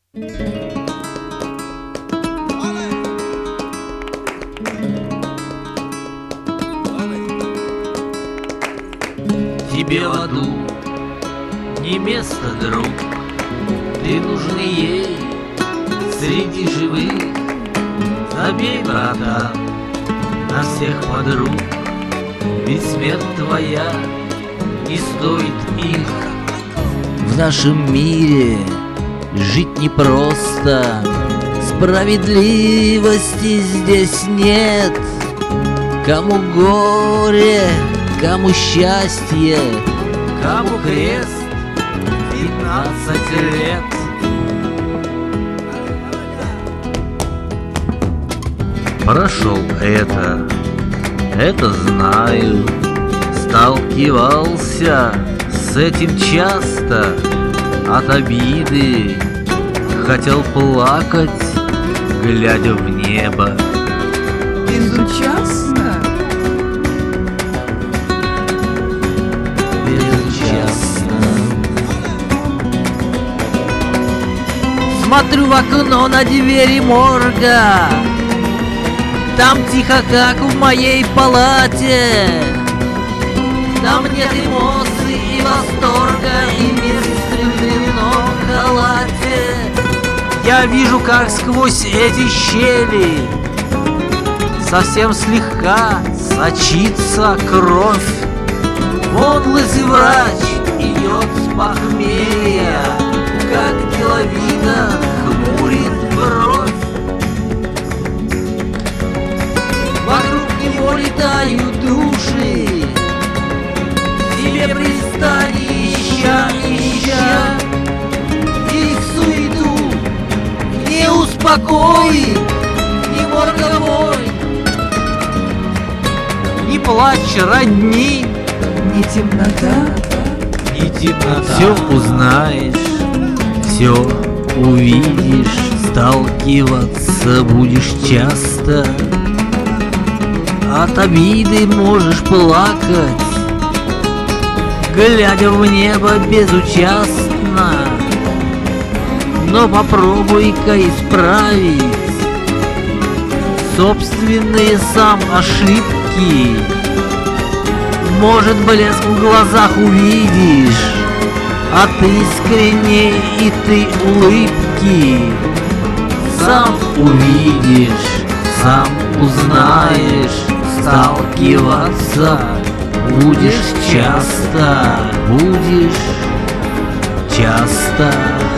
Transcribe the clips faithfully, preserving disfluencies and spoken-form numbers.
Тебе в аду не место, друг, ты нужен ей среди живых. Забей, брата, на всех подруг, ведь смерть твоя не стоит их. В нашем мире жить непросто, справедливости здесь нет. Кому горе, кому счастье, кому крест пятнадцать лет. Прошел это, это знаю, сталкивался с этим часто. От обиды хотел плакать, глядя в небо. Безучастно? Безучастно. Смотрю в окно на двери морга, там тихо, как в моей палате. Там нет эмоций и восторга, и мест в дневном халате. Я вижу, как сквозь эти щели совсем слегка сочится кровь. Вон лысый врач идет с похмелья, как деловито хмурит бровь. Вокруг него летают души, тебе пристань, ища, ища их суету. Не успокой, не морговой, не плачь, родни, Не темнота? не темнота. Все узнаешь, все увидишь, сталкиваться будешь часто. От обиды можешь плакать, глядя в небо безучастно. Но попробуй-ка исправить собственные сам ошибки. Может, блеск в глазах увидишь от искренней и ты улыбки. Сам увидишь, сам узнаешь, сталкиваться будешь часто, будешь часто.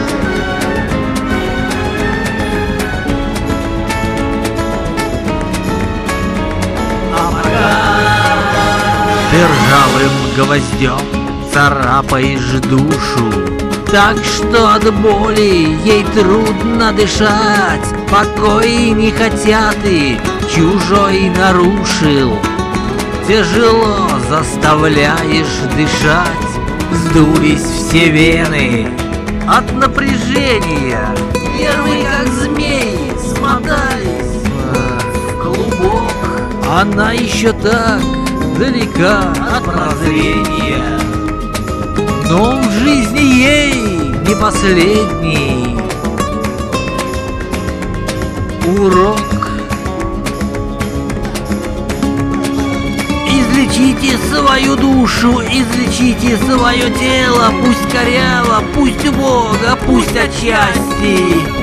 Ты ржавым гвоздем царапаешь душу, Так что от боли ей трудно дышать. Покой не хотят и чужой нарушил. тяжело заставляешь дышать. Вздулись все вены от напряжения, Нервы, как змеи, смотались в клубок. она еще так далека от прозрения. Но в жизни ей не последний урок. Излечите свою душу, излечите свое тело. Пусть коряво, пусть убого, пусть отчасти.